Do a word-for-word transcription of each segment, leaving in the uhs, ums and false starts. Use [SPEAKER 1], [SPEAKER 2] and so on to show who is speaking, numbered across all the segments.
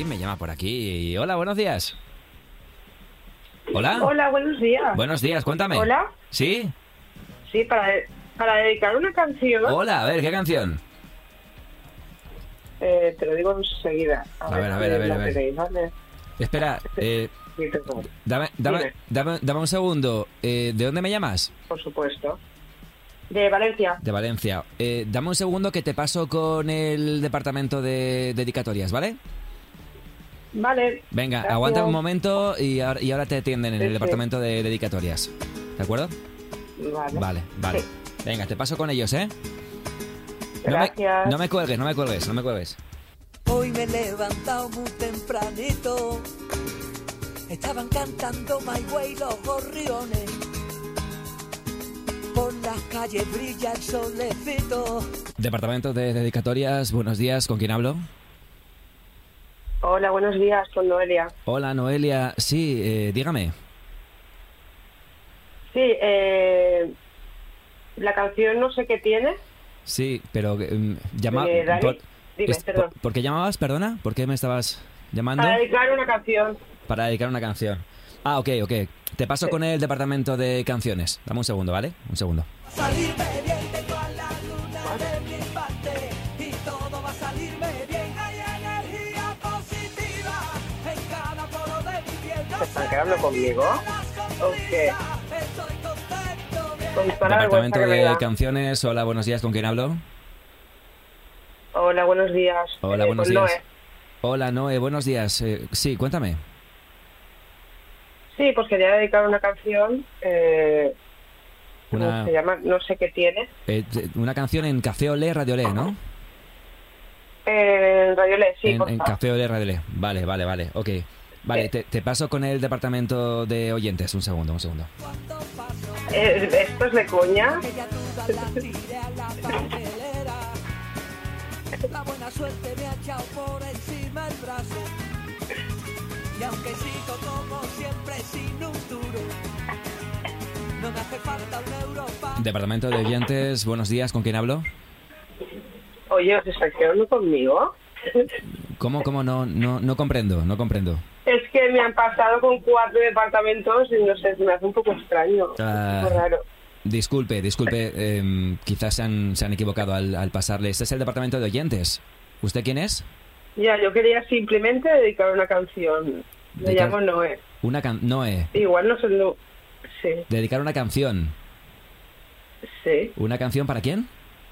[SPEAKER 1] ¿quién me llama por aquí? Hola, buenos días. Hola.
[SPEAKER 2] Hola, buenos días.
[SPEAKER 1] Buenos días, cuéntame.
[SPEAKER 2] Hola.
[SPEAKER 1] ¿Sí?
[SPEAKER 2] Sí, para, para dedicar una canción.
[SPEAKER 1] Hola, a ver, ¿qué canción?
[SPEAKER 2] Eh, te lo digo enseguida.
[SPEAKER 1] A ver, a ver, a ver,
[SPEAKER 2] la
[SPEAKER 1] a ver.
[SPEAKER 2] tenéis, ¿vale?
[SPEAKER 1] Espera, eh,
[SPEAKER 2] Sí, tengo,
[SPEAKER 1] dame, dame,
[SPEAKER 2] Dime.
[SPEAKER 1] dame, dame un segundo. Eh, ¿De dónde me llamas?
[SPEAKER 2] por supuesto. De Valencia.
[SPEAKER 1] De Valencia. Eh, dame un segundo que te paso con el departamento de dedicatorias, ¿vale?
[SPEAKER 2] Vale.
[SPEAKER 1] Venga,
[SPEAKER 2] Gracias.
[SPEAKER 1] aguanta un momento y ahora, y ahora te atienden en
[SPEAKER 2] Sí,
[SPEAKER 1] el
[SPEAKER 2] sí.
[SPEAKER 1] departamento de dedicatorias. ¿De acuerdo?
[SPEAKER 2] Vale.
[SPEAKER 1] Vale, vale.
[SPEAKER 2] Sí.
[SPEAKER 1] Venga, te paso con ellos, ¿eh? No me,
[SPEAKER 2] Gracias.
[SPEAKER 1] no me cuelgues, no me cuelgues, no me cuelgues.
[SPEAKER 3] Hoy me he levantado muy tempranito. Estaban cantando My Way los gorriones. Por las calles brilla el solecito.
[SPEAKER 1] Departamento de dedicatorias, buenos días, ¿con quién hablo?
[SPEAKER 2] Hola, buenos días, con Noelia.
[SPEAKER 1] Hola, Noelia. Sí, eh, dígame.
[SPEAKER 2] Sí, eh, la canción no sé qué tiene.
[SPEAKER 1] Sí, pero mm, llama...
[SPEAKER 2] Eh, Dani,
[SPEAKER 1] por,
[SPEAKER 2] dime,
[SPEAKER 1] es-
[SPEAKER 2] perdón.
[SPEAKER 1] por- ¿por qué llamabas, perdona? ¿Por qué me estabas llamando?
[SPEAKER 2] Para dedicar una canción.
[SPEAKER 1] Para dedicar una canción. Ah, ok, ok. Te paso con el departamento de canciones. Dame un segundo, ¿vale? Un segundo.
[SPEAKER 3] Salirme bien, tengo a la luna de mi parte. Y todo va a salirme bien. Hay energía positiva en cada poro de mi piel. No
[SPEAKER 2] ¿Se están
[SPEAKER 3] sé
[SPEAKER 2] quedando conmigo? ¿O qué?
[SPEAKER 3] Estoy contento de
[SPEAKER 2] Con toda la
[SPEAKER 1] Departamento
[SPEAKER 2] vergüenza que me
[SPEAKER 1] de
[SPEAKER 2] da.
[SPEAKER 1] canciones. Hola, buenos días, ¿con quién hablo?
[SPEAKER 2] Hola, buenos días.
[SPEAKER 1] Hola,
[SPEAKER 2] Eh,
[SPEAKER 1] buenos
[SPEAKER 2] con
[SPEAKER 1] días.
[SPEAKER 2] Noé.
[SPEAKER 1] Hola, Noé, buenos días. Eh, sí, cuéntame.
[SPEAKER 2] Sí, pues quería dedicar una canción. Eh,
[SPEAKER 1] Una,
[SPEAKER 2] ¿Cómo se llama? No sé qué tiene.
[SPEAKER 1] eh, una canción en Café Olé, Radio Olé, ¿no?
[SPEAKER 2] Eh, Radio Lé, sí,
[SPEAKER 1] en,
[SPEAKER 2] por
[SPEAKER 1] en
[SPEAKER 2] favor.
[SPEAKER 1] Café Olé, Radio Olé. Vale, vale, vale. Ok. Vale,
[SPEAKER 2] Sí.
[SPEAKER 1] te, te paso con el departamento de oyentes. Un segundo, un segundo.
[SPEAKER 2] Eh, ¿Esto es de coña?
[SPEAKER 3] ella todas las tiré a la papelera. La buena suerte me ha echado por encima el brazo. Y aunque sigo como siempre sin un duro, no me hace falta un euro para...
[SPEAKER 1] Departamento de oyentes, buenos días, ¿con quién hablo?
[SPEAKER 2] Oye, ¿os estáis quedando conmigo?
[SPEAKER 1] ¿Cómo, cómo? No, no, no comprendo, no comprendo.
[SPEAKER 2] Es que me han pasado con cuatro departamentos y no sé, me hace un poco extraño.
[SPEAKER 1] Ah.
[SPEAKER 2] Un poco raro.
[SPEAKER 1] Disculpe, disculpe, eh, quizás se han, se han equivocado al, al pasarle. Este es el departamento de oyentes. ¿Usted quién es?
[SPEAKER 2] Ya, yo quería simplemente dedicar una canción. Me
[SPEAKER 1] Dedicar-
[SPEAKER 2] llamo Noé.
[SPEAKER 1] Una can... Noé.
[SPEAKER 2] Igual no sé, no. Sí,
[SPEAKER 1] Dedicar una canción.
[SPEAKER 2] sí.
[SPEAKER 1] ¿Una canción para quién?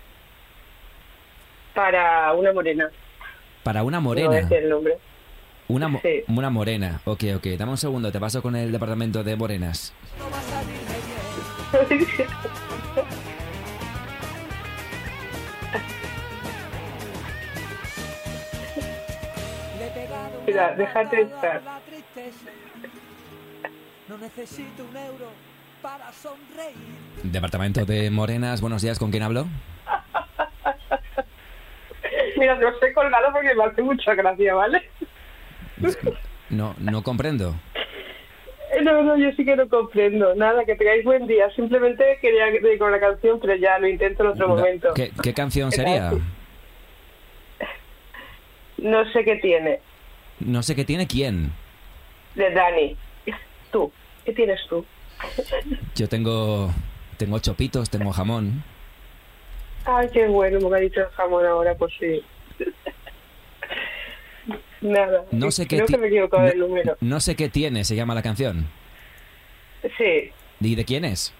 [SPEAKER 2] Para una morena.
[SPEAKER 1] Para una
[SPEAKER 2] No voy a
[SPEAKER 1] morena.
[SPEAKER 2] decir el nombre.
[SPEAKER 1] Una, mo-
[SPEAKER 2] Sí.
[SPEAKER 1] una morena. Ok, ok. Dame un segundo, te paso con el departamento de morenas.
[SPEAKER 3] No va a salirme bien. Le he pegado una
[SPEAKER 2] Mira, déjate
[SPEAKER 3] patada
[SPEAKER 2] estar.
[SPEAKER 3] a la tristeza. No necesito un euro para sonreír.
[SPEAKER 1] Departamento de morenas, buenos días, ¿con quién hablo?
[SPEAKER 2] Mira, te lo estoy colgado porque me hace mucha gracia, ¿vale?
[SPEAKER 1] No, no comprendo.
[SPEAKER 2] Eh, No, no, yo sí que no comprendo. Nada, que tengáis buen día. Simplemente quería dedicar una canción, pero ya lo intento en otro momento.
[SPEAKER 1] ¿Qué, qué canción sería?
[SPEAKER 2] No sé qué tiene.
[SPEAKER 1] No sé qué tiene quién.
[SPEAKER 2] De Dani. Tú. ¿Qué tienes tú?
[SPEAKER 1] Yo tengo tengo chopitos, tengo jamón.
[SPEAKER 2] Ay, qué bueno, me ha dicho el jamón ahora, pues sí. Nada.
[SPEAKER 1] No sé qué
[SPEAKER 2] Creo
[SPEAKER 1] ti-
[SPEAKER 2] que me he equivocado
[SPEAKER 1] no,
[SPEAKER 2] del número.
[SPEAKER 1] no sé qué tiene, se llama la canción.
[SPEAKER 2] Sí,
[SPEAKER 1] ¿Y de quién es?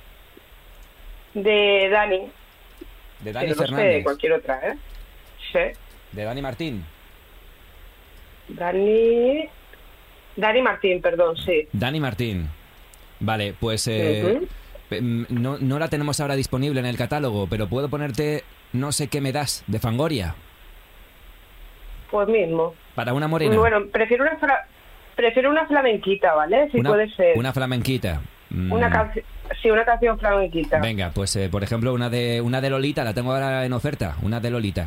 [SPEAKER 2] de Dani.
[SPEAKER 1] De Dani
[SPEAKER 2] Pero no sé de
[SPEAKER 1] Fernández.
[SPEAKER 2] cualquier otra, ¿eh? Sí.
[SPEAKER 1] De Dani Martín.
[SPEAKER 2] Dani... Dani Martín, perdón, sí.
[SPEAKER 1] Dani Martín. Vale, pues eh,
[SPEAKER 2] Ujú.
[SPEAKER 1] pe- mm, no, no la tenemos ahora disponible en el catálogo, pero puedo ponerte No sé qué me das, de Fangoria.
[SPEAKER 2] Pues mismo.
[SPEAKER 1] Para una morena.
[SPEAKER 2] Bueno, prefiero una fra- prefiero una flamenquita, ¿vale? Si
[SPEAKER 1] una,
[SPEAKER 2] puede ser.
[SPEAKER 1] una flamenquita. Mm,
[SPEAKER 2] Una canción... Sí, una canción flamenquita.
[SPEAKER 1] Venga, pues eh, por ejemplo una de una de Lolita, la tengo ahora en oferta. Una de Lolita.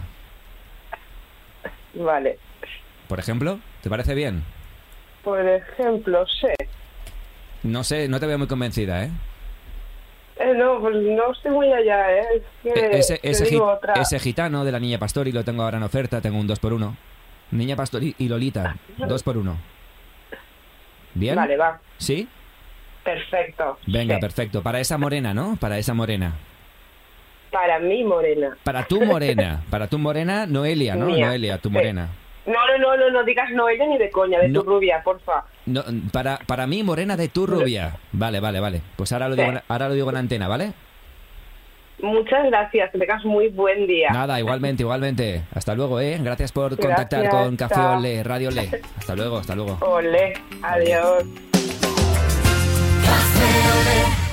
[SPEAKER 2] Vale.
[SPEAKER 1] Por ejemplo, ¿te parece bien?
[SPEAKER 2] Por ejemplo, sé.
[SPEAKER 1] No sé, no te veo muy convencida, ¿eh?
[SPEAKER 2] Eh, no, pues no estoy muy allá, ¿eh? Es que
[SPEAKER 1] E- ese,
[SPEAKER 2] te
[SPEAKER 1] ese,
[SPEAKER 2] digo
[SPEAKER 1] gi-
[SPEAKER 2] otra.
[SPEAKER 1] ese gitano de la Niña Pastori lo tengo ahora en oferta, tengo un dos por uno. Niña Pastor y y Lolita. Dos por uno. ¿Bien?
[SPEAKER 2] Vale, va.
[SPEAKER 1] ¿Sí?
[SPEAKER 2] Perfecto.
[SPEAKER 1] Venga,
[SPEAKER 2] Sí.
[SPEAKER 1] perfecto. Para esa morena, ¿no? Para esa morena.
[SPEAKER 2] Para mí, morena.
[SPEAKER 1] Para tu morena. Para tu morena, Noelia, ¿no?
[SPEAKER 2] Mía.
[SPEAKER 1] Noelia, tu
[SPEAKER 2] Sí.
[SPEAKER 1] morena.
[SPEAKER 2] No, no, no, no, no digas Noelia ni de coña, de
[SPEAKER 1] No.
[SPEAKER 2] tu rubia, porfa.
[SPEAKER 1] No, para, para mí, morena de tu rubia. Vale, vale, vale. Pues ahora lo digo, en- ahora lo digo en antena, ¿vale?
[SPEAKER 2] Muchas gracias, que tengas muy buen día.
[SPEAKER 1] Nada, igualmente, igualmente. Hasta luego, ¿eh? Gracias por
[SPEAKER 2] Gracias,
[SPEAKER 1] contactar con Café
[SPEAKER 2] chao.
[SPEAKER 1] Olé, Radio Olé. Hasta luego, hasta luego.
[SPEAKER 2] Olé, adiós.
[SPEAKER 3] Café Olé.